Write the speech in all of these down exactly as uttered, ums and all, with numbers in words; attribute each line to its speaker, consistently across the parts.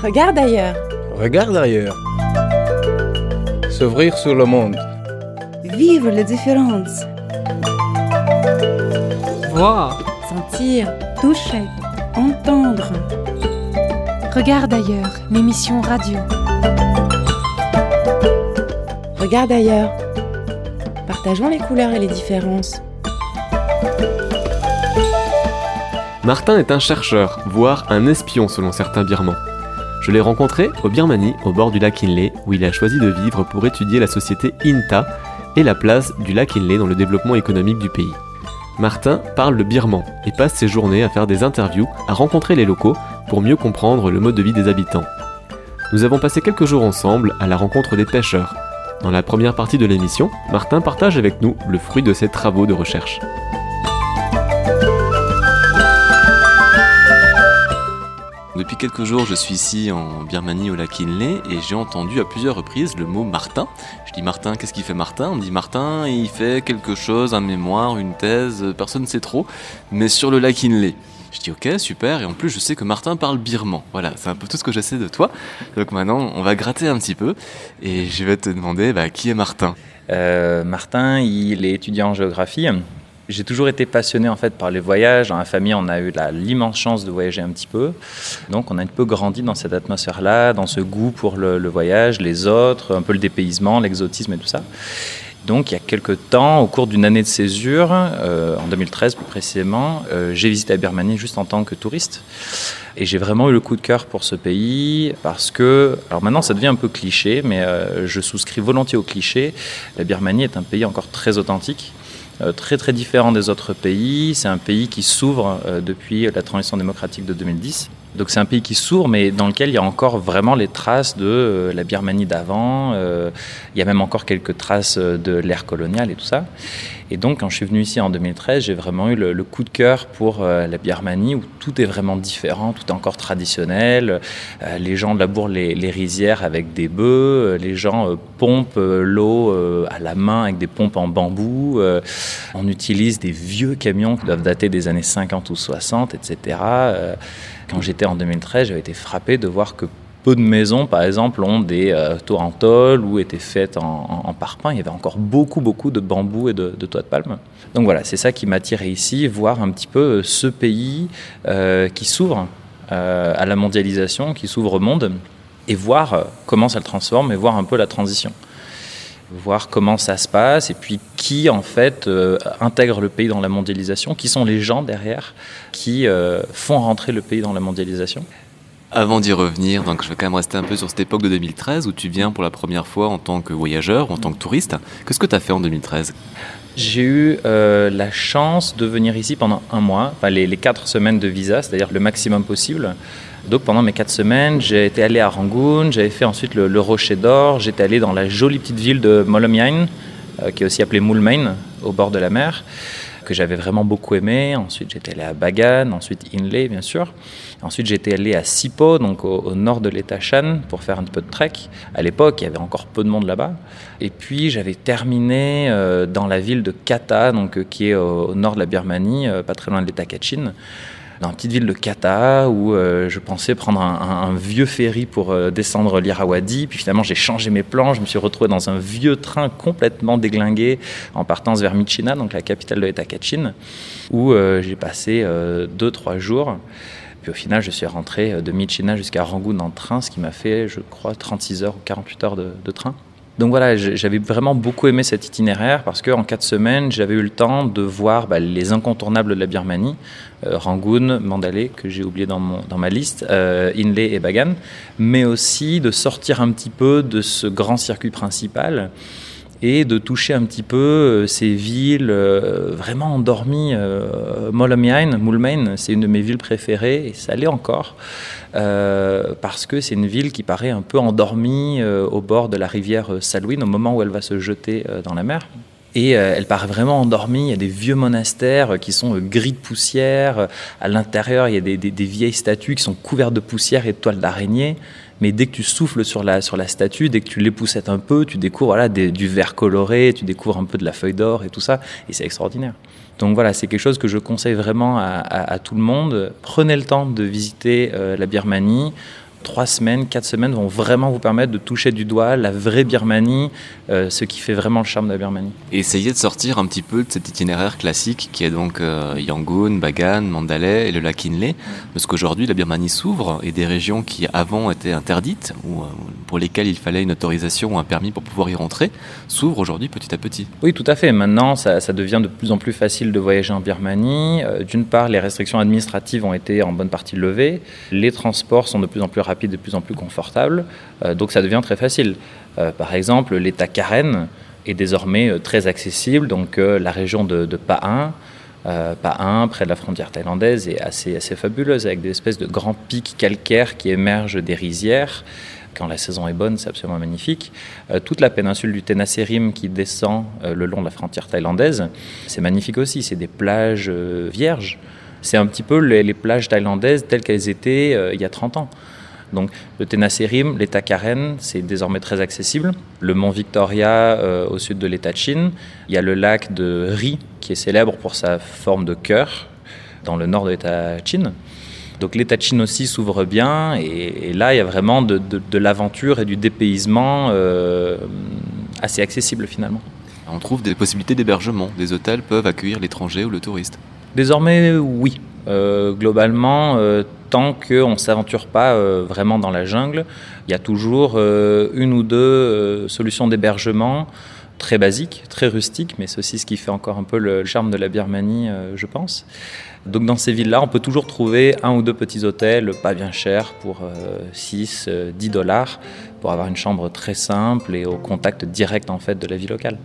Speaker 1: Regarde ailleurs.
Speaker 2: Regarde ailleurs. S'ouvrir sur le monde.
Speaker 1: Vivre les différences.
Speaker 3: Voir,
Speaker 1: Sentir.
Speaker 4: Toucher.
Speaker 1: Entendre.
Speaker 4: Regarde ailleurs, l'émission radio.
Speaker 1: Regarde ailleurs. Partageons les couleurs et les différences.
Speaker 5: Martin est un chercheur, voire un espion selon certains Birmans. Je l'ai rencontré au Birmanie, au bord du lac Inle, où il a choisi de vivre pour étudier la société Inta et la place du lac Inle dans le développement économique du pays. Martin parle le birman et passe ses journées à faire des interviews, à rencontrer les locaux pour mieux comprendre le mode de vie des habitants. Nous avons passé quelques jours ensemble à la rencontre des pêcheurs. Dans la première partie de l'émission, Martin partage avec nous le fruit de ses travaux de recherche.
Speaker 6: Depuis quelques jours, je suis ici en Birmanie au lac Inle et j'ai entendu à plusieurs reprises le mot Martin. Je dis Martin, qu'est-ce qu'il fait Martin ? On me dit Martin, il fait quelque chose, un mémoire, une thèse, personne ne sait trop, mais sur le lac Inle. Je dis ok, super, et en plus je sais que Martin parle birman. Voilà, c'est un peu tout ce que je sais de toi. Donc maintenant, on va gratter un petit peu et je vais te demander bah, qui est Martin ?
Speaker 7: euh, Martin, il est étudiant en géographie. J'ai toujours été passionné en fait par les voyages. Dans la famille, on a eu la, l'immense chance de voyager un petit peu. Donc, on a un peu grandi dans cette atmosphère-là, dans ce goût pour le, le voyage, les autres, un peu le dépaysement, l'exotisme et tout ça. Donc, il y a quelques temps, au cours d'une année de césure, euh, en deux mille treize plus précisément, euh, j'ai visité la Birmanie juste en tant que touriste. Et j'ai vraiment eu le coup de cœur pour ce pays parce que, alors maintenant ça devient un peu cliché, mais euh, je souscris volontiers au cliché. La Birmanie est un pays encore très authentique. Euh, très très différent des autres pays. C'est un pays qui s'ouvre euh, depuis la transition démocratique de deux mille dix. Donc c'est un pays qui s'ouvre, mais dans lequel il y a encore vraiment les traces de euh, la Birmanie d'avant. Euh, il y a même encore quelques traces de l'ère coloniale et tout ça. Et donc quand je suis venu ici en deux mille treize, j'ai vraiment eu le, le coup de cœur pour euh, la Birmanie, où tout est vraiment différent, tout est encore traditionnel. Euh, les gens labourent les, les rizières avec des bœufs, les gens euh, pompent euh, l'eau euh, à la main avec des pompes en bambou. Euh, on utilise des vieux camions qui doivent dater des années cinquante ou soixante, et cetera. Euh, quand j'étais en deux mille treize, j'avais été frappé de voir que peu de maisons, par exemple, ont des euh, toits en tôle ou étaient faites en, en, en parpaing. Il y avait encore beaucoup, beaucoup de bambou et de, de toits de palme. Donc voilà, c'est ça qui m'attirait ici, voir un petit peu ce pays euh, qui s'ouvre euh, à la mondialisation, qui s'ouvre au monde, et voir comment ça le transforme et voir un peu la transition. Voir comment ça se passe et puis qui, en fait, euh, intègre le pays dans la mondialisation, qui sont les gens derrière qui euh, font rentrer le pays dans la mondialisation.
Speaker 6: Avant d'y revenir, donc je vais quand même rester un peu sur cette époque de deux mille treize où tu viens pour la première fois en tant que voyageur ou en tant que touriste. Qu'est-ce que tu as fait en deux mille treize ?
Speaker 7: J'ai eu euh, la chance de venir ici pendant un mois, enfin les, les quatre semaines de visa, c'est-à-dire le maximum possible. Donc pendant mes quatre semaines, j'ai été allé à Rangoon, j'avais fait ensuite le, le Rocher d'Or, j'étais allé dans la jolie petite ville de Molomian, euh, qui est aussi appelée Moulmein, au bord de la mer, que j'avais vraiment beaucoup aimé. Ensuite, j'étais allé à Bagan, ensuite Inle, bien sûr. Ensuite, j'étais allé à Sipo, donc au, au nord de l'État Shan, pour faire un peu de trek. À l'époque, il y avait encore peu de monde là-bas. Et puis, j'avais terminé euh, dans la ville de Kata, donc, euh, qui est au, au nord de la Birmanie, euh, pas très loin de l'État Kachin. Dans la petite ville de Kata, où euh, je pensais prendre un, un, un vieux ferry pour euh, descendre l'Irrawaddy. Puis finalement, j'ai changé mes plans. Je me suis retrouvé dans un vieux train complètement déglingué en partance vers Myitkyina, donc la capitale de l'État Kachin, où euh, j'ai passé euh, deux, trois jours. Puis au final, je suis rentré de Myitkyina jusqu'à Rangoon en train, ce qui m'a fait, je crois, trente-six heures ou quarante-huit heures de, de train. Donc voilà, j'avais vraiment beaucoup aimé cet itinéraire parce qu'en quatre semaines, j'avais eu le temps de voir bah, les incontournables de la Birmanie, euh, Rangoon, Mandalay, que j'ai oublié dans, mon, dans ma liste, euh, Inle et Bagan, mais aussi de sortir un petit peu de ce grand circuit principal et de toucher un petit peu euh, ces villes euh, vraiment endormies. Euh, Molomian, Moulmein, c'est une de mes villes préférées et ça l'est encore. Euh, parce que c'est une ville qui paraît un peu endormie euh, au bord de la rivière Salween au moment où elle va se jeter euh, dans la mer. Et euh, elle paraît vraiment endormie. Il y a des vieux monastères qui sont euh, gris de poussière. À l'intérieur, il y a des, des, des vieilles statues qui sont couvertes de poussière et de toiles d'araignée. Mais dès que tu souffles sur la, sur la statue, dès que tu l'époussettes un peu, tu découvres voilà, des, du vert coloré, tu découvres un peu de la feuille d'or et tout ça. Et c'est extraordinaire. Donc voilà, c'est quelque chose que je conseille vraiment à, à, à tout le monde. Prenez le temps de visiter euh, la Birmanie. trois semaines, quatre semaines vont vraiment vous permettre de toucher du doigt la vraie Birmanie, euh, ce qui fait vraiment le charme de la Birmanie.
Speaker 6: Et essayer de sortir un petit peu de cet itinéraire classique qui est donc euh, Yangon, Bagan, Mandalay et le lac Inle, parce qu'aujourd'hui la Birmanie s'ouvre et des régions qui avant étaient interdites ou euh, pour lesquelles il fallait une autorisation ou un permis pour pouvoir y rentrer s'ouvrent aujourd'hui petit à petit.
Speaker 7: Oui, tout à fait. Maintenant, ça, ça devient de plus en plus facile de voyager en Birmanie. Euh, d'une part, les restrictions administratives ont été en bonne partie levées. Les transports sont de plus en plus rapides et de plus en plus confortables. Euh, donc ça devient très facile. Euh, par exemple, l'État Karen est désormais euh, très accessible. Donc euh, la région de, de Pa'in, euh, Pa'in, près de la frontière thaïlandaise, est assez, assez fabuleuse, avec des espèces de grands pics calcaires qui émergent des rizières. Quand la saison est bonne, c'est absolument magnifique. Euh, toute la péninsule du Tenasserim qui descend euh, le long de la frontière thaïlandaise, c'est magnifique aussi. C'est des plages euh, vierges. C'est un petit peu les, les plages thaïlandaises telles qu'elles étaient euh, il y a trente ans. Donc le Tenasserim, l'État Karen, c'est désormais très accessible. Le mont Victoria euh, au sud de l'État Chin. Il y a le lac de Ri qui est célèbre pour sa forme de cœur dans le nord de l'État Chin. Donc l'État Chin aussi s'ouvre bien et, et là il y a vraiment de, de, de l'aventure et du dépaysement euh, assez accessible finalement.
Speaker 6: On trouve des possibilités d'hébergement. Des hôtels peuvent accueillir l'étranger ou le touriste.
Speaker 7: Désormais oui. Euh, globalement, euh, tant qu'on ne s'aventure pas euh, vraiment dans la jungle, il y a toujours euh, une ou deux euh, solutions d'hébergement très basiques, très rustiques, mais c'est aussi ce qui fait encore un peu le charme de la Birmanie, euh, je pense. Donc dans ces villes-là, on peut toujours trouver un ou deux petits hôtels pas bien chers pour euh, six, dix dollars pour avoir une chambre très simple et au contact direct en fait de la vie locale.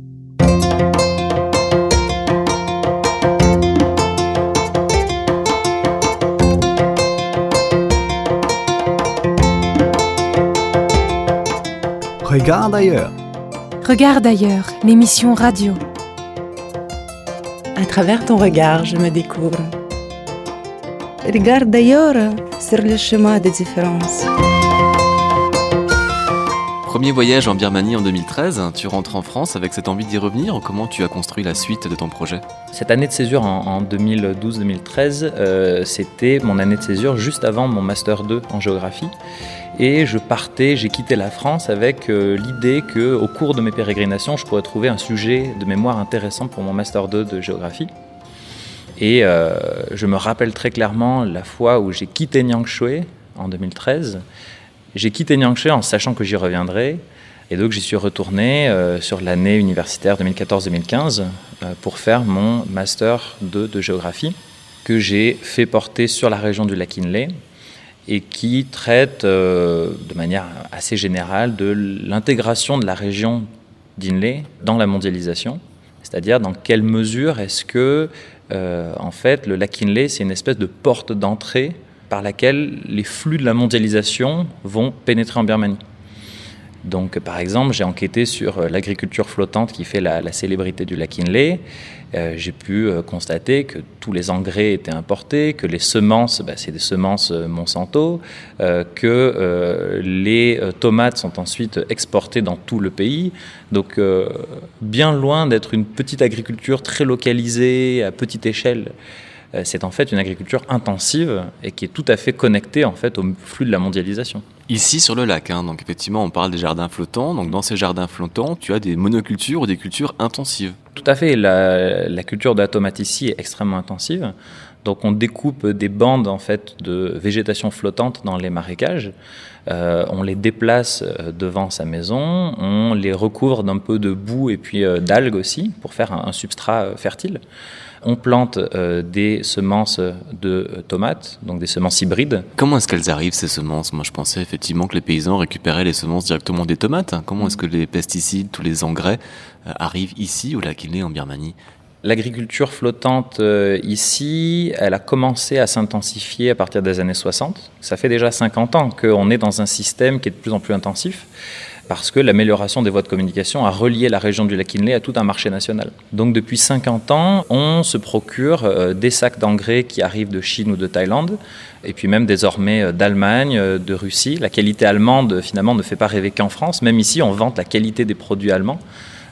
Speaker 2: Regarde ailleurs.
Speaker 4: Regarde ailleurs, l'émission radio.
Speaker 1: À travers ton regard, je me découvre.
Speaker 3: Regarde ailleurs sur le chemin des différences.
Speaker 6: Premier voyage en Birmanie en deux mille treize, tu rentres en France avec cette envie d'y revenir. Comment tu as construit la suite de ton projet ?
Speaker 7: Cette année de césure en, en deux mille douze deux mille treize, euh, c'était mon année de césure juste avant mon master deux en géographie. Et je partais, j'ai quitté la France avec euh, l'idée qu'au cours de mes pérégrinations, je pourrais trouver un sujet de mémoire intéressant pour mon master deux de géographie. Et euh, je me rappelle très clairement la fois où j'ai quitté Niangshui en deux mille treize. J'ai quitté Niangshui en sachant que j'y reviendrai. Et donc j'y suis retourné euh, sur l'année universitaire deux mille quatorze deux mille quinze euh, pour faire mon master deux de géographie que j'ai fait porter sur la région du lac Inle et qui traite euh, de manière assez générale de l'intégration de la région d'Inle dans la mondialisation. C'est-à-dire dans quelle mesure est-ce que euh, en fait, le lac Inle, c'est une espèce de porte d'entrée par laquelle les flux de la mondialisation vont pénétrer en Birmanie. Donc, par exemple, j'ai enquêté sur l'agriculture flottante qui fait la, la célébrité du lac Inle. Euh, j'ai pu euh, constater que tous les engrais étaient importés, que les semences, bah, c'est des semences Monsanto, euh, que euh, les euh, tomates sont ensuite exportées dans tout le pays. Donc, euh, bien loin d'être une petite agriculture très localisée, à petite échelle. Euh, c'est en fait une agriculture intensive et qui est tout à fait connectée en fait, au flux de la mondialisation.
Speaker 6: Ici sur le lac, hein, donc effectivement on parle des jardins flottants, donc dans ces jardins flottants tu as des monocultures ou des cultures intensives.
Speaker 7: Tout à fait, la, la culture de la tomate ici est extrêmement intensive, donc on découpe des bandes en fait, de végétation flottante dans les marécages, euh, on les déplace devant sa maison, on les recouvre d'un peu de boue et puis euh, d'algues aussi pour faire un, un substrat euh, fertile. On plante euh, des semences de euh, tomates, donc des semences hybrides.
Speaker 6: Comment est-ce qu'elles arrivent ces semences ? Moi je pensais effectivement que les paysans récupéraient les semences directement des tomates. Comment est-ce que les pesticides, tous les engrais euh, arrivent ici au lac Inle en Birmanie ?
Speaker 7: L'agriculture flottante euh, ici, elle a commencé à s'intensifier à partir des années soixante. Ça fait déjà cinquante ans qu'on est dans un système qui est de plus en plus intensif, parce que l'amélioration des voies de communication a relié la région du lac Inle à tout un marché national. Donc depuis cinquante ans, on se procure euh, des sacs d'engrais qui arrivent de Chine ou de Thaïlande, et puis même désormais euh, d'Allemagne, euh, de Russie. La qualité allemande, finalement, ne fait pas rêver qu'en France. Même ici, on vante la qualité des produits allemands.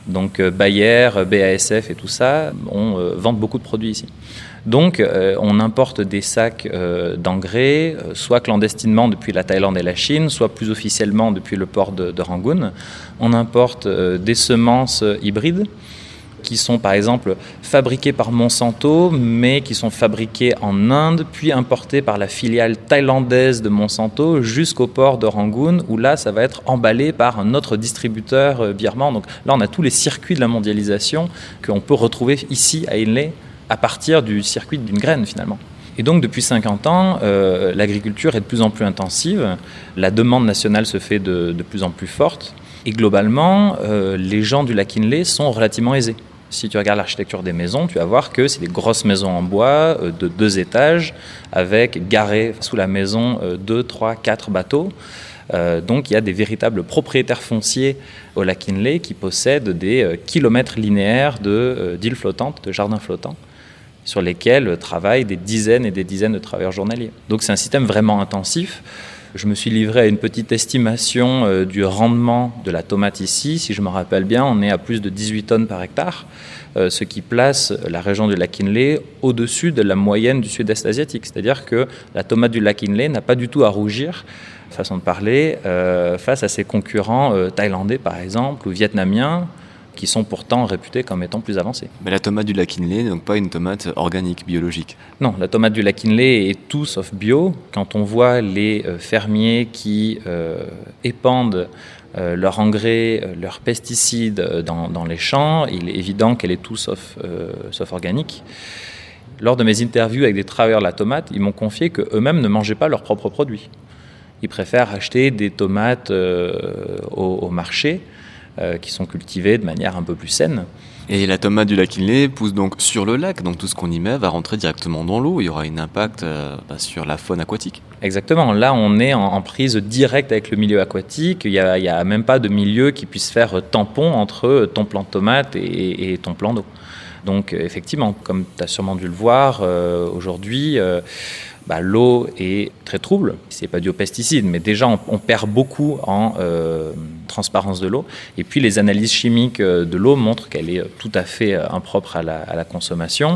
Speaker 7: Donc euh, Bayer, B A S F et tout ça on, euh, vendent beaucoup de produits ici. Donc euh, on importe des sacs euh, d'engrais, euh, soit clandestinement depuis la Thaïlande et la Chine, soit plus officiellement depuis le port de, de Rangoon. On importe euh, des semences hybrides qui sont par exemple fabriquées par Monsanto, mais qui sont fabriquées en Inde, puis importées par la filiale thaïlandaise de Monsanto jusqu'au port de Rangoon, où là, ça va être emballé par un autre distributeur birman. Donc là, on a tous les circuits de la mondialisation qu'on peut retrouver ici à Inle à partir du circuit d'une graine finalement. Et donc depuis cinquante ans, euh, l'agriculture est de plus en plus intensive, la demande nationale se fait de, de plus en plus forte, et globalement, euh, les gens du lac Inle sont relativement aisés. Si tu regardes l'architecture des maisons, tu vas voir que c'est des grosses maisons en bois euh, de deux étages avec garés sous la maison euh, deux, trois, quatre bateaux. Euh, donc il y a des véritables propriétaires fonciers au lac Inle qui possèdent des euh, kilomètres linéaires de, euh, d'îles flottantes, de jardins flottants, sur lesquels travaillent des dizaines et des dizaines de travailleurs journaliers. Donc c'est un système vraiment intensif. Je me suis livré à une petite estimation euh, du rendement de la tomate ici. Si je me rappelle bien, on est à plus de dix-huit tonnes par hectare, euh, ce qui place la région du lac Inle au-dessus de la moyenne du sud-est asiatique. C'est-à-dire que la tomate du lac Inle n'a pas du tout à rougir, façon de parler, euh, face à ses concurrents euh, thaïlandais par exemple, ou vietnamiens, qui sont pourtant réputés comme étant plus avancés.
Speaker 6: Mais la tomate du lac Inle n'est donc pas une tomate organique, biologique.
Speaker 7: Non, la tomate du lac Inle est tout sauf bio. Quand on voit les euh, fermiers qui euh, épandent euh, leur engrais, euh, leurs pesticides dans, dans les champs, il est évident qu'elle est tout sauf, euh, sauf organique. Lors de mes interviews avec des travailleurs de la tomate, ils m'ont confié qu'eux-mêmes ne mangeaient pas leurs propres produits. Ils préfèrent acheter des tomates euh, au, au marché, Euh, qui sont cultivés de manière un peu plus saine.
Speaker 6: Et la tomate du lac Inle pousse donc sur le lac, donc tout ce qu'on y met va rentrer directement dans l'eau, il y aura un impact euh, bah, sur la faune aquatique.
Speaker 7: Exactement, là on est en, en prise directe avec le milieu aquatique, il n'y a, a même pas de milieu qui puisse faire tampon entre ton plant de tomate et, et ton plan d'eau. Donc effectivement, comme tu as sûrement dû le voir, euh, aujourd'hui, euh, bah, l'eau est très trouble. Ce n'est pas dû aux pesticides, mais déjà on, on perd beaucoup en euh, transparence de l'eau. Et puis les analyses chimiques de l'eau montrent qu'elle est tout à fait impropre à la, à la consommation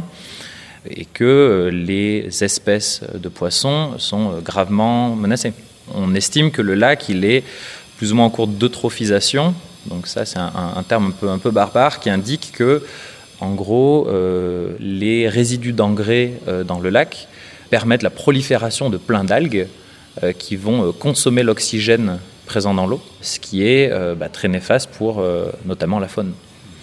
Speaker 7: et que les espèces de poissons sont gravement menacées. On estime que le lac il est plus ou moins en cours d'eutrophisation. Donc ça c'est un, un terme un peu, un peu barbare qui indique que en gros, euh, les résidus d'engrais euh, dans le lac permettent la prolifération de plein d'algues euh, qui vont euh, consommer l'oxygène présent dans l'eau, ce qui est euh, bah, très néfaste pour euh, notamment la faune.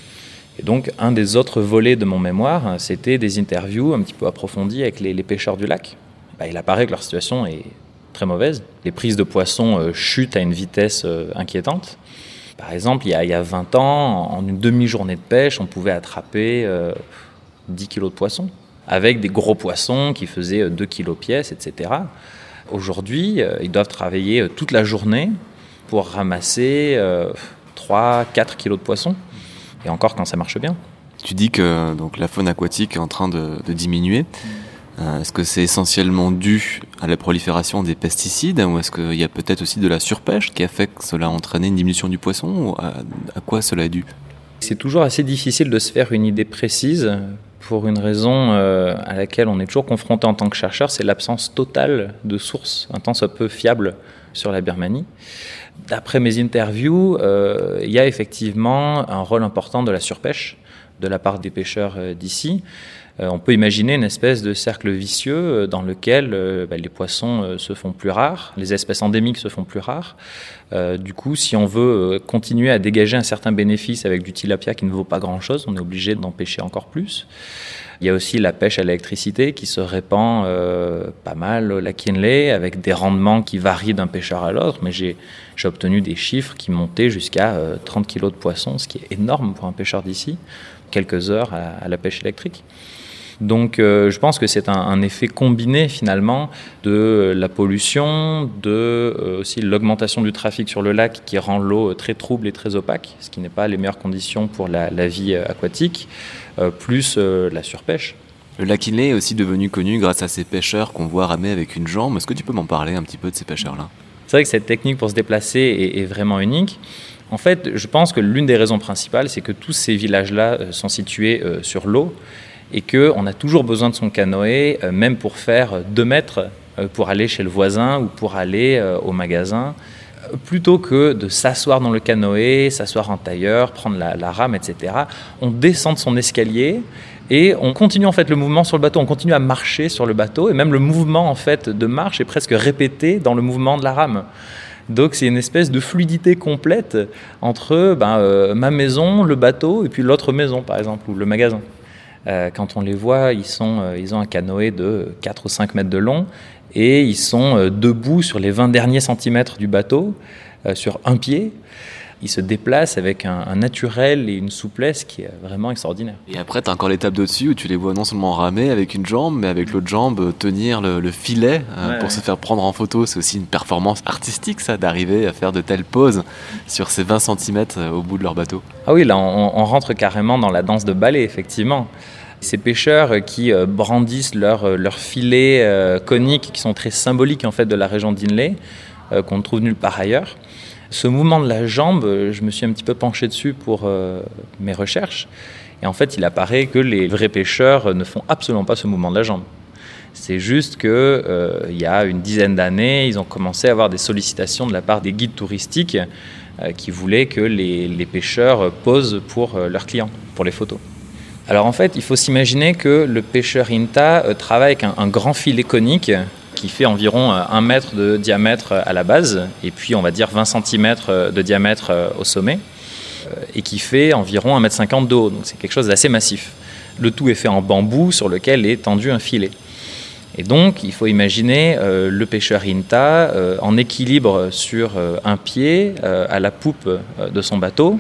Speaker 7: Et donc, un des autres volets de mon mémoire, hein, c'était des interviews un petit peu approfondies avec les, les pêcheurs du lac. Bah, il apparaît que leur situation est très mauvaise. Les prises de poissons euh, chutent à une vitesse euh, inquiétante. Par exemple, il y, a, il y a vingt ans, en une demi-journée de pêche, on pouvait attraper euh, dix kilos de poissons, avec des gros poissons qui faisaient deux kilos pièce, et cetera. Aujourd'hui, euh, ils doivent travailler toute la journée pour ramasser euh, trois à quatre kilos de poissons, et encore quand ça marche bien.
Speaker 6: Tu dis que donc, la faune aquatique est en train de, de diminuer. Euh, est-ce que c'est essentiellement dû à la prolifération des pesticides ou est-ce qu'il y a peut-être aussi de la surpêche qui a fait que cela a entraîné une diminution du poisson ou à, à quoi cela est dû ?
Speaker 7: C'est toujours assez difficile de se faire une idée précise pour une raison euh, à laquelle on est toujours confronté en tant que chercheur, c'est l'absence totale de sources un tant soit peu fiables sur la Birmanie. D'après mes interviews, euh, il y a effectivement un rôle important de la surpêche de la part des pêcheurs euh, d'ici. Euh, on peut imaginer une espèce de cercle vicieux euh, dans lequel euh, bah, les poissons euh, se font plus rares, les espèces endémiques se font plus rares. Euh, du coup, si on veut euh, continuer à dégager un certain bénéfice avec du tilapia qui ne vaut pas grand-chose, on est obligé d'en pêcher encore plus. Il y a aussi la pêche à l'électricité qui se répand euh, pas mal au lac Inle avec des rendements qui varient d'un pêcheur à l'autre, mais j'ai, j'ai obtenu des chiffres qui montaient jusqu'à euh, trente kilos de poissons, ce qui est énorme pour un pêcheur d'ici, quelques heures à, à la pêche électrique. Donc euh, je pense que c'est un, un effet combiné finalement de la pollution, de euh, aussi l'augmentation du trafic sur le lac qui rend l'eau très trouble et très opaque, ce qui n'est pas les meilleures conditions pour la, la vie aquatique, euh, plus euh, la surpêche.
Speaker 6: Le lac Inle est aussi devenu connu grâce à ces pêcheurs qu'on voit ramer avec une jambe. Est-ce que tu peux m'en parler un petit peu de ces pêcheurs-là ?
Speaker 7: C'est vrai que cette technique pour se déplacer est, est vraiment unique. En fait, je pense que l'une des raisons principales, c'est que tous ces villages-là euh, sont situés euh, sur l'eau et qu'on a toujours besoin de son canoë, euh, même pour faire deux mètres, euh, pour aller chez le voisin ou pour aller euh, au magasin, euh, plutôt que de s'asseoir dans le canoë, s'asseoir en tailleur, prendre la, la rame, et cetera. On descend de son escalier et on continue en fait le mouvement sur le bateau, on continue à marcher sur le bateau et même le mouvement en fait de marche est presque répété dans le mouvement de la rame. Donc c'est une espèce de fluidité complète entre ben, euh, ma maison, le bateau et puis l'autre maison par exemple ou le magasin. Euh, quand on les voit, ils, sont, euh, ils ont un canoë de quatre ou cinq mètres de long et ils sont euh, debout sur les vingt derniers centimètres du bateau, euh, sur un pied. Ils se déplacent avec un, un naturel et une souplesse qui est vraiment extraordinaire.
Speaker 6: Et après, tu as encore l'étape de-dessus où tu les vois non seulement ramer avec une jambe, mais avec l'autre jambe tenir le, le filet euh, ouais, pour ouais. se faire prendre en photo. C'est aussi une performance artistique, ça, d'arriver à faire de telles poses sur ces vingt centimètres au bout de leur bateau.
Speaker 7: Ah oui, là, on, on rentre carrément dans la danse de ballet, effectivement. Ces pêcheurs qui euh, brandissent leurs leur filets euh, coniques, qui sont très symboliques en fait, de la région d'Inlay, euh, qu'on ne trouve nulle part ailleurs. Ce mouvement de la jambe, je me suis un petit peu penché dessus pour euh, mes recherches. Et en fait, il apparaît que les vrais pêcheurs ne font absolument pas ce mouvement de la jambe. C'est juste qu'il euh, y a une dizaine d'années, ils ont commencé à avoir des sollicitations de la part des guides touristiques euh, qui voulaient que les, les pêcheurs posent pour euh, leurs clients, pour les photos. Alors en fait, il faut s'imaginer que le pêcheur INTA euh, travaille avec un, un grand filet conique qui fait environ un mètre de diamètre à la base, et puis on va dire vingt centimètres de diamètre au sommet, et qui fait environ un mètre cinquante de haut, donc c'est quelque chose d'assez massif. Le tout est fait en bambou sur lequel est tendu un filet. Et donc il faut imaginer euh, le pêcheur INTA euh, en équilibre sur euh, un pied euh, à la poupe euh, de son bateau,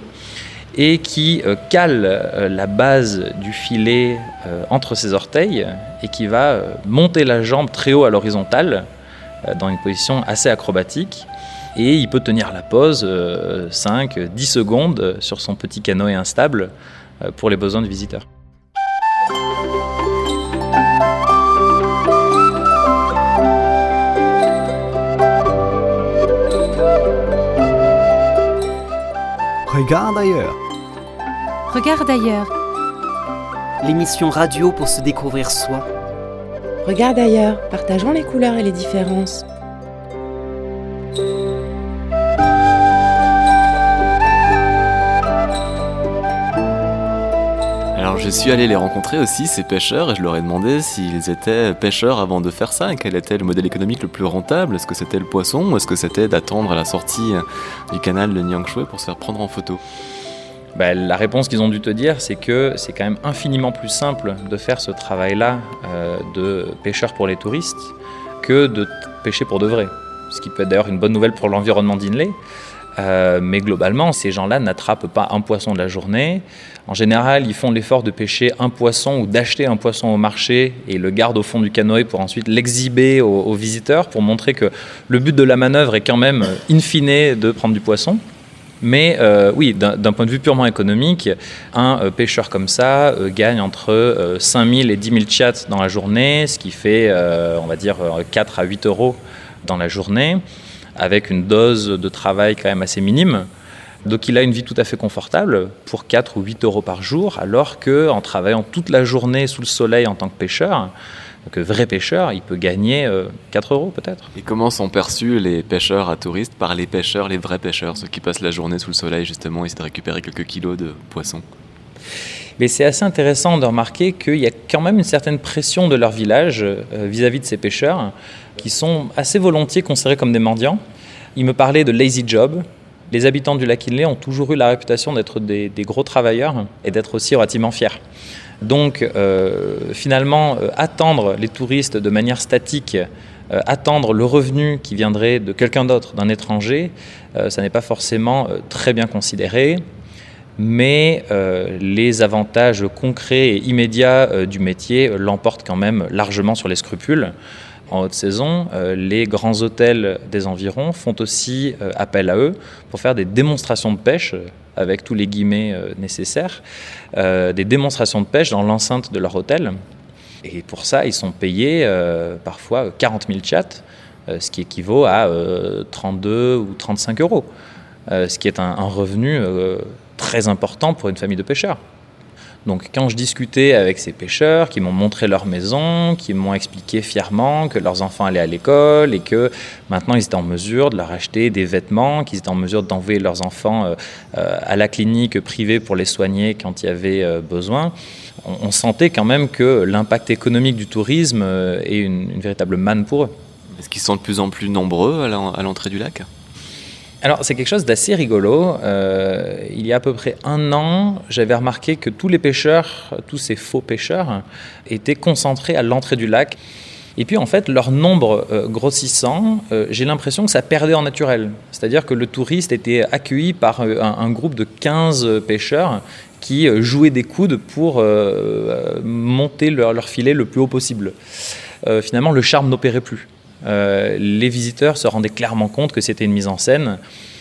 Speaker 7: et qui euh, cale euh, la base du filet euh, entre ses orteils et qui va euh, monter la jambe très haut à l'horizontale euh, dans une position assez acrobatique. Et il peut tenir la pose euh, cinq à dix secondes sur son petit canoë instable euh, pour les besoins du visiteur.
Speaker 2: Regarde ailleurs.
Speaker 4: Regarde ailleurs.
Speaker 8: L'émission radio pour se découvrir soi.
Speaker 1: Regarde ailleurs, partageons les couleurs et les différences.
Speaker 6: Alors je suis allé les rencontrer aussi, ces pêcheurs, et je leur ai demandé s'ils étaient pêcheurs avant de faire ça, et quel était le modèle économique le plus rentable. Est-ce que c'était le poisson ou est-ce que c'était d'attendre à la sortie du canal de Niangshui pour se faire prendre en photo ?
Speaker 7: Ben, la réponse qu'ils ont dû te dire, c'est que c'est quand même infiniment plus simple de faire ce travail-là euh, de pêcheur pour les touristes que de pêcher pour de vrai. Ce qui peut être d'ailleurs une bonne nouvelle pour l'environnement d'Inlay. Euh, mais globalement, ces gens-là n'attrapent pas un poisson de la journée. En général, ils font l'effort de pêcher un poisson ou d'acheter un poisson au marché et le gardent au fond du canoë pour ensuite l'exhiber aux, aux visiteurs, pour montrer que le but de la manœuvre est quand même, in fine, de prendre du poisson. Mais euh, oui, d'un, d'un point de vue purement économique, un euh, pêcheur comme ça euh, gagne entre euh, cinq mille et dix mille kyats dans la journée, ce qui fait, euh, on va dire, quatre à huit euros dans la journée, avec une dose de travail quand même assez minime. Donc il a une vie tout à fait confortable pour quatre ou huit euros par jour, alors qu'en travaillant toute la journée sous le soleil en tant que pêcheur, donc vrai pêcheur, il peut gagner euh, quatre euros peut-être.
Speaker 6: Et comment sont perçus les pêcheurs à touristes par les pêcheurs, les vrais pêcheurs, ceux qui passent la journée sous le soleil justement, essaient de récupérer quelques kilos de poissons ?
Speaker 7: Mais c'est assez intéressant de remarquer qu'il y a quand même une certaine pression de leur village euh, vis-à-vis de ces pêcheurs, qui sont assez volontiers considérés comme des mendiants. Ils me parlaient de lazy job. Les habitants du lac Inle ont toujours eu la réputation d'être des, des gros travailleurs et d'être aussi relativement fiers. Donc euh, finalement, euh, attendre les touristes de manière statique, euh, attendre le revenu qui viendrait de quelqu'un d'autre, d'un étranger, euh, ça n'est pas forcément euh, très bien considéré. Mais euh, les avantages concrets et immédiats euh, du métier euh, l'emportent quand même largement sur les scrupules. En haute saison, euh, les grands hôtels des environs font aussi euh, appel à eux pour faire des démonstrations de pêche, euh, avec tous les guillemets euh, nécessaires, euh, des démonstrations de pêche dans l'enceinte de leur hôtel. Et pour ça, ils sont payés euh, parfois quarante mille kyats, euh, ce qui équivaut à euh, trente-deux ou trente-cinq euros. euh, ce qui est un, un revenu euh, très important pour une famille de pêcheurs. Donc quand je discutais avec ces pêcheurs qui m'ont montré leur maison, qui m'ont expliqué fièrement que leurs enfants allaient à l'école et que maintenant ils étaient en mesure de leur acheter des vêtements, qu'ils étaient en mesure d'envoyer leurs enfants euh, euh, à la clinique privée pour les soigner quand il y avait euh, besoin, on, on sentait quand même que l'impact économique du tourisme euh, est une, une véritable manne pour eux.
Speaker 6: Est-ce qu'ils sont de plus en plus nombreux à l'entrée du lac ?
Speaker 7: Alors, c'est quelque chose d'assez rigolo. Euh, il y a à peu près un an, j'avais remarqué que tous les pêcheurs, tous ces faux pêcheurs, étaient concentrés à l'entrée du lac. Et puis, en fait, leur nombre euh, grossissant, euh, j'ai l'impression que ça perdait en naturel. C'est-à-dire que le touriste était accueilli par euh, un, un groupe de quinze pêcheurs qui euh, jouaient des coudes pour euh, monter leur, leur filet le plus haut possible. Euh, finalement, le charme n'opérait plus. Euh, les visiteurs se rendaient clairement compte que c'était une mise en scène.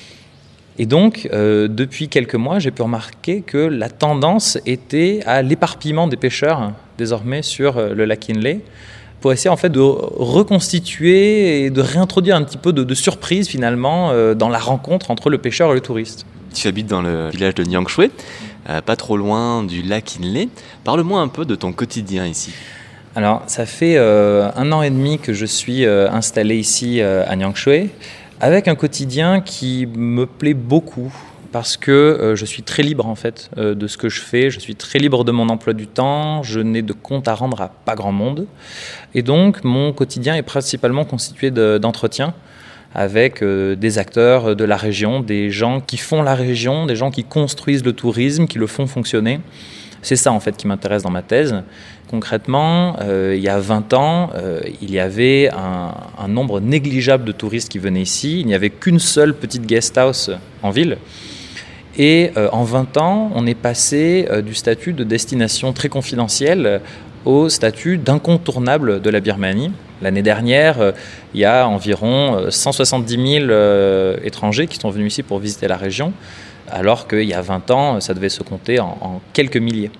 Speaker 7: Et donc, euh, depuis quelques mois, j'ai pu remarquer que la tendance était à l'éparpillement des pêcheurs, désormais sur euh, le lac Kinley, pour essayer en fait de reconstituer et de réintroduire un petit peu de, de surprise finalement euh, dans la rencontre entre le pêcheur et le touriste.
Speaker 6: Tu habites dans le village de Nyang Shwe, euh, pas trop loin du lac Kinley. Parle-moi un peu de ton quotidien ici.
Speaker 7: Alors, ça fait euh, un an et demi que je suis euh, installé ici euh, à Nyang Shwe, avec un quotidien qui me plaît beaucoup, parce que euh, je suis très libre en fait euh, de ce que je fais, je suis très libre de mon emploi du temps, je n'ai de compte à rendre à pas grand monde, et donc mon quotidien est principalement constitué de, d'entretiens avec euh, des acteurs de la région, des gens qui font la région, des gens qui construisent le tourisme, qui le font fonctionner. C'est ça en fait qui m'intéresse dans ma thèse. Concrètement, euh, il y a vingt ans, euh, il y avait un, un nombre négligeable de touristes qui venaient ici. Il n'y avait qu'une seule petite guest house en ville. Et euh, en vingt ans, on est passé euh, du statut de destination très confidentielle au statut d'incontournable de la Birmanie. L'année dernière, euh, il y a environ cent soixante-dix mille euh, étrangers qui sont venus ici pour visiter la région, alors qu'il y a vingt ans, ça devait se compter en, en quelques milliers.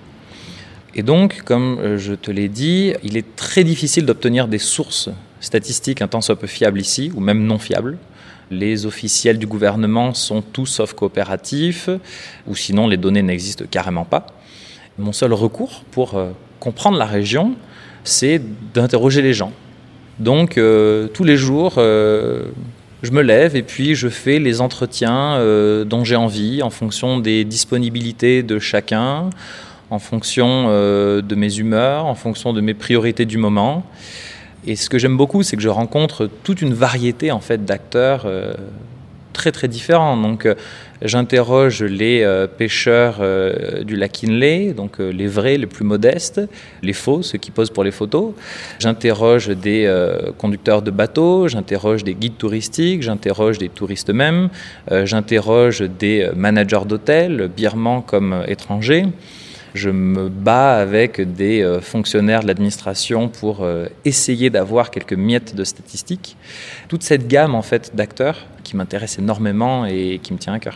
Speaker 7: Et donc, comme je te l'ai dit, il est très difficile d'obtenir des sources statistiques un tant soit peu fiables ici, ou même non fiables. Les officiels du gouvernement sont tous sauf coopératifs, ou sinon les données n'existent carrément pas. Mon seul recours pour euh, comprendre la région, c'est d'interroger les gens. Donc, euh, tous les jours, euh, je me lève et puis je fais les entretiens euh, dont j'ai envie en fonction des disponibilités de chacun, en fonction euh, de mes humeurs, en fonction de mes priorités du moment. Et ce que j'aime beaucoup, c'est que je rencontre toute une variété en fait, d'acteurs euh, très très différents. Donc, euh, j'interroge les euh, pêcheurs euh, du lac Kinley, donc euh, les vrais, les plus modestes, les faux, ceux qui posent pour les photos. J'interroge des euh, conducteurs de bateaux, j'interroge des guides touristiques, j'interroge des touristes eux-mêmes, euh, j'interroge des managers d'hôtels, birmans comme euh, étrangers. Je me bats avec des euh, fonctionnaires de l'administration pour euh, essayer d'avoir quelques miettes de statistiques. Toute cette gamme en fait, d'acteurs qui m'intéresse énormément et qui me tient à cœur.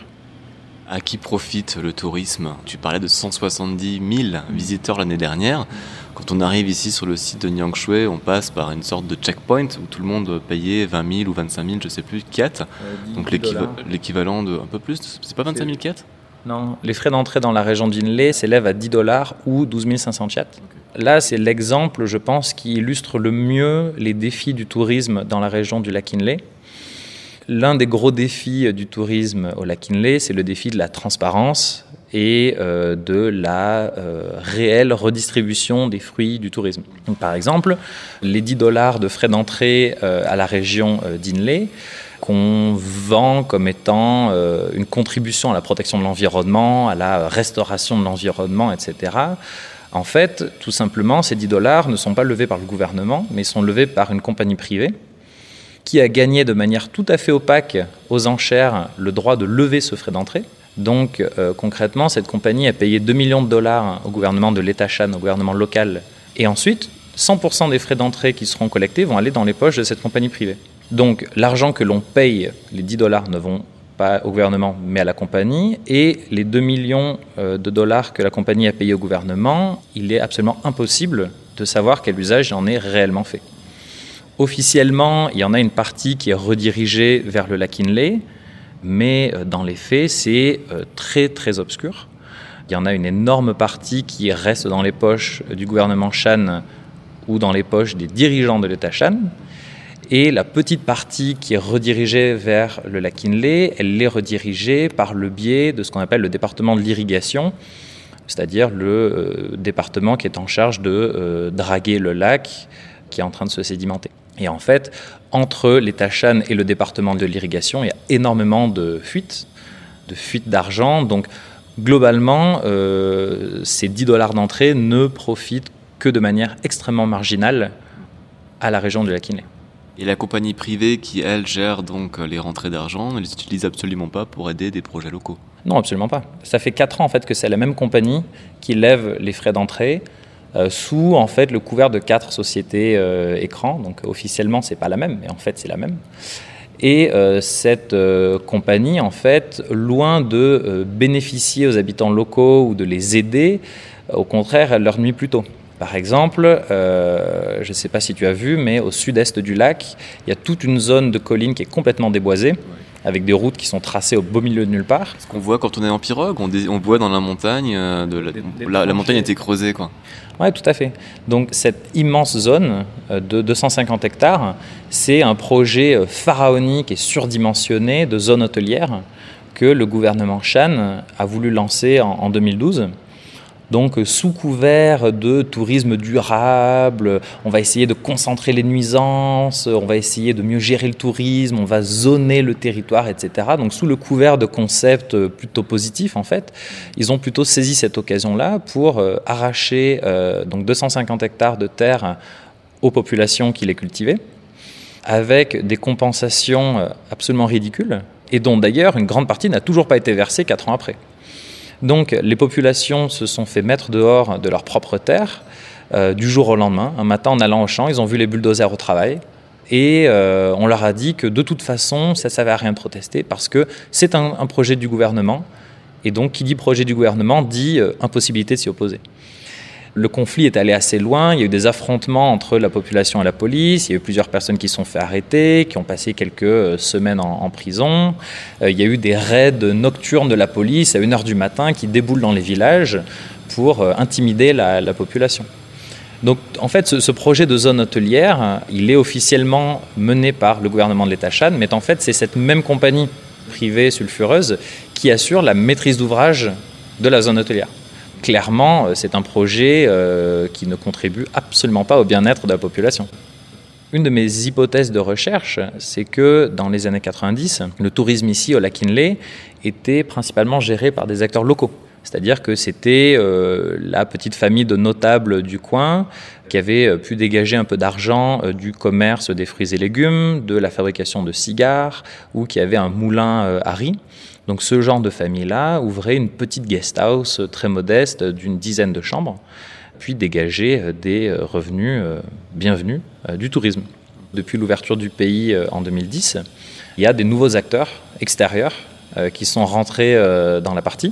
Speaker 6: À qui profite le tourisme ? Tu parlais de cent soixante-dix mille visiteurs l'année dernière. Quand on arrive ici sur le site de Nyang Shwe, on passe par une sorte de checkpoint où tout le monde payait vingt mille ou vingt-cinq mille, je ne sais plus, kyats. Euh, Donc l'équiva- l'équivalent de un peu plus, c'est pas vingt-cinq mille kyats ?
Speaker 7: Non, les frais d'entrée dans la région d'Inle s'élèvent à dix dollars ou douze mille cinq cents kyats. Okay. Là, c'est l'exemple, je pense, qui illustre le mieux les défis du tourisme dans la région du lac Kinley. L'un des gros défis du tourisme au lac Kinley, c'est le défi de la transparence et euh, de la euh, réelle redistribution des fruits du tourisme. Donc, par exemple, les dix dollars de frais d'entrée euh, à la région euh, d'Inle, qu'on vend comme étant euh, une contribution à la protection de l'environnement, à la restauration de l'environnement, et cetera. En fait, tout simplement, ces dix dollars ne sont pas levés par le gouvernement, mais sont levés par une compagnie privée qui a gagné de manière tout à fait opaque aux enchères le droit de lever ce frais d'entrée. Donc, euh, concrètement, cette compagnie a payé deux millions de dollars au gouvernement de l'État Shan, au gouvernement local. Et ensuite, cent pour cent des frais d'entrée qui seront collectés vont aller dans les poches de cette compagnie privée. Donc, l'argent que l'on paye, les dix dollars, ne vont pas au gouvernement, mais à la compagnie. Et les deux millions de dollars que la compagnie a payés au gouvernement, il est absolument impossible de savoir quel usage en est réellement fait. Officiellement, il y en a une partie qui est redirigée vers le lac Kinley, Mais euh, dans les faits, c'est euh, très très obscur. Il y en a une énorme partie qui reste dans les poches du gouvernement Chan ou dans les poches des dirigeants de l'État Chan. Et la petite partie qui est redirigée vers le lac Kinley, elle est redirigée par le biais de ce qu'on appelle le département de l'irrigation, c'est-à-dire le euh, département qui est en charge de euh, draguer le lac qui est en train de se sédimenter. Et en fait, entre l'État Chan et le département de l'irrigation, il y a énormément de fuites, de fuites d'argent. Donc, globalement, euh, ces dix dollars d'entrée ne profitent que de manière extrêmement marginale à la région du lac Kinley.
Speaker 6: Et la compagnie privée qui, elle, gère donc les rentrées d'argent, ne les utilise absolument pas pour aider des projets locaux? Non, absolument pas. Ça fait quatre ans en fait, que c'est la même compagnie qui lève les frais d'entrée euh, sous en fait, le couvert de quatre sociétés euh, écrans. Donc officiellement, ce n'est pas la même, mais en fait, c'est la même. Et euh, cette euh, compagnie, en fait, loin de euh, bénéficier aux habitants locaux ou de les aider, au contraire, elle leur nuit plutôt. Par exemple, euh, je ne sais pas si tu as vu, mais au sud-est du lac, il y a toute une zone de collines qui est complètement déboisée, avec des routes qui sont tracées au beau milieu de nulle part. Ce qu'on voit quand on est en pirogue, on, dé- on voit dans la montagne, euh, de la, des, des la, la montagne a été creusée, quoi.
Speaker 7: Oui, tout à fait. Donc cette immense zone de deux cent cinquante hectares, c'est un projet pharaonique et surdimensionné de zone hôtelière que le gouvernement Chan a voulu lancer en, en deux mille douze. Donc, sous couvert de tourisme durable, on va essayer de concentrer les nuisances, on va essayer de mieux gérer le tourisme, on va zoner le territoire, et cetera. Donc, sous le couvert de concepts plutôt positifs, en fait, ils ont plutôt saisi cette occasion-là pour euh, arracher euh, donc deux cent cinquante hectares de terre aux populations qui les cultivaient, avec des compensations absolument ridicules, et dont d'ailleurs une grande partie n'a toujours pas été versée quatre ans après. Donc les populations se sont fait mettre dehors de leur propre terre euh, du jour au lendemain. Un matin, en allant au champ, ils ont vu les bulldozers au travail et euh, on leur a dit que de toute façon, ça ne servait à rien de protester parce que c'est un, un projet du gouvernement et donc qui dit projet du gouvernement dit euh, impossibilité de s'y opposer. Le conflit est allé assez loin, il y a eu des affrontements entre la population et la police, il y a eu plusieurs personnes qui se sont fait arrêter, qui ont passé quelques semaines en, en prison. Euh, il y a eu des raids nocturnes de la police à une heure du matin qui déboulent dans les villages pour euh, intimider la, la population. Donc en fait, ce, ce projet de zone hôtelière, il est officiellement mené par le gouvernement de l'État Chan, mais en fait, c'est cette même compagnie privée sulfureuse qui assure la maîtrise d'ouvrage de la zone hôtelière. Clairement, c'est un projet euh, qui ne contribue absolument pas au bien-être de la population. Une de mes hypothèses de recherche, c'est que dans les années quatre-vingt-dix, le tourisme ici au lac Kinley était principalement géré par des acteurs locaux. C'est-à-dire que c'était euh, la petite famille de notables du coin qui avait pu dégager un peu d'argent euh, du commerce des fruits et légumes, de la fabrication de cigares, ou qui avait un moulin euh, à riz. Donc ce genre de famille-là ouvrait une petite guest house très modeste d'une dizaine de chambres, puis dégageait des revenus bienvenus du tourisme. Depuis l'ouverture du pays en deux mille dix, il y a des nouveaux acteurs extérieurs qui sont rentrés dans la partie.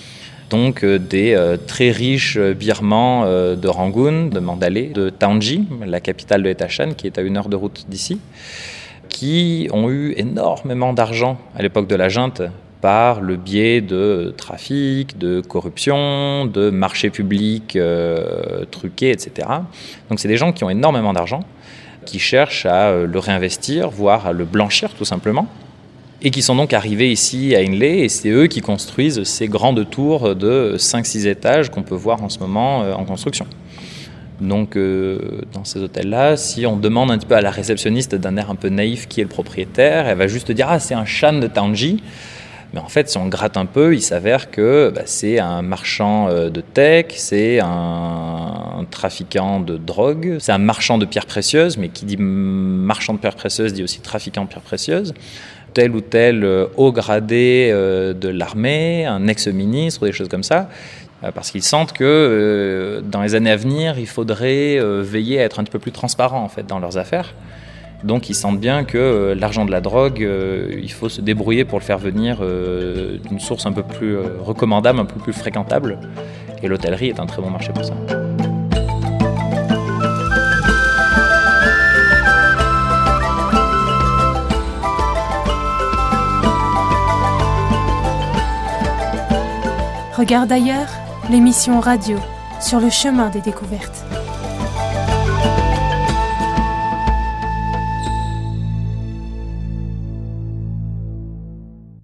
Speaker 7: Donc des très riches birmans de Rangoon, de Mandalay, de Taunji, la capitale de l'État Chan, qui est à une heure de route d'ici, qui ont eu énormément d'argent à l'époque de la junte, par le biais de trafic, de corruption, de marchés publics euh, truqués, et cetera. Donc c'est des gens qui ont énormément d'argent, qui cherchent à le réinvestir, voire à le blanchir tout simplement, et qui sont donc arrivés ici à Inle, et c'est eux qui construisent ces grandes tours de cinq six étages qu'on peut voir en ce moment euh, en construction. Donc euh, dans ces hôtels-là, si on demande un petit peu à la réceptionniste d'un air un peu naïf qui est le propriétaire, elle va juste dire « Ah, c'est un Chan de Taunji ». Mais en fait, si on gratte un peu, il s'avère que bah, c'est un marchand de tech, c'est un, un trafiquant de drogue, c'est un marchand de pierres précieuses, mais qui dit marchand de pierres précieuses dit aussi trafiquant de pierres précieuses, tel ou tel haut gradé de l'armée, un ex-ministre, ou des choses comme ça, parce qu'ils sentent que dans les années à venir, il faudrait veiller à être un petit peu plus transparent en fait, dans leurs affaires. Donc ils sentent bien que euh, l'argent de la drogue, euh, il faut se débrouiller pour le faire venir euh, d'une source un peu plus euh, recommandable, un peu plus fréquentable. Et l'hôtellerie est un très bon marché pour ça.
Speaker 4: Regarde ailleurs, l'émission radio sur le chemin des découvertes.